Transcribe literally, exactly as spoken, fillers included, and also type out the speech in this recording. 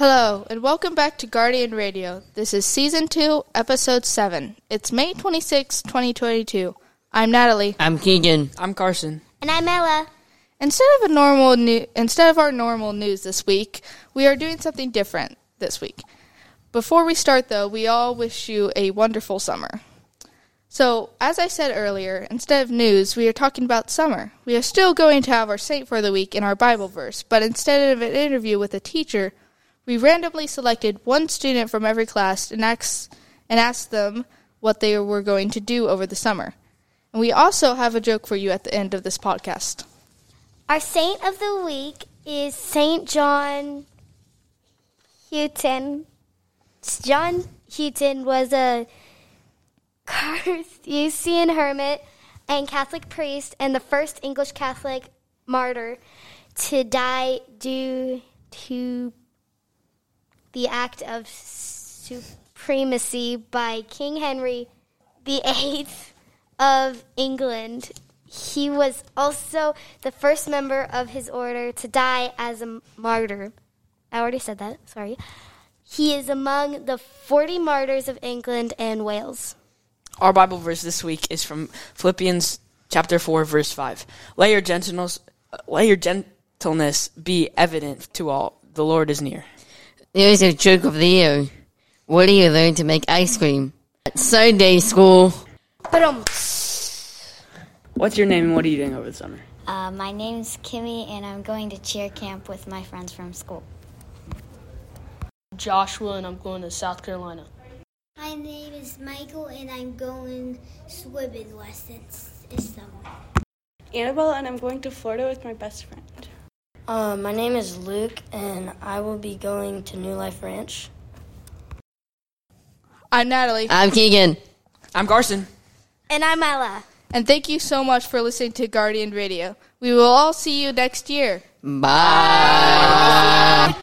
Hello, and welcome back to Guardian Radio. This is Season two, Episode seven. It's May twenty-sixth, twenty twenty-two. I'm Natalie. I'm Keegan. I'm Carson. And I'm Ella. Instead of a normal new, instead of our normal news this week, we are doing something different this week. Before we start, though, we all wish you a wonderful summer. So, as I said earlier, instead of news, we are talking about summer. We are still going to have our saint for the week in our Bible verse, but instead of an interview with a teacher, we randomly selected one student from every class and asked, and asked them what they were going to do over the summer. And we also have a joke for you at the end of this podcast. Our saint of the week is Saint John Houghton. John Houghton was a Carthusian hermit and Catholic priest and the first English Catholic martyr to die due to the act of supremacy by King Henry the Eighth of England. He was also the first member of his order to die as a martyr. I already said that, sorry. He is among the forty martyrs of England and Wales. Our Bible verse this week is from Philippians chapter four, verse five. Let your gentleness, let your gentleness be evident to all. The Lord is near. There's a joke of the year. What do you learn to make ice cream? At Sunday school. But um. What's your name and what are you doing over the summer? Uh, my name's Kimmy, and I'm going to cheer camp with my friends from school. Joshua, and I'm going to South Carolina. My name is Michael, and I'm going swimming lessons this summer. Annabelle, and I'm going to Florida with my best friend. Uh, my name is Luke, and I will be going to New Life Ranch. I'm Natalie. I'm Keegan. I'm Carson. And I'm Ella. And thank you so much for listening to Guardian Radio. We will all see you next year. Bye.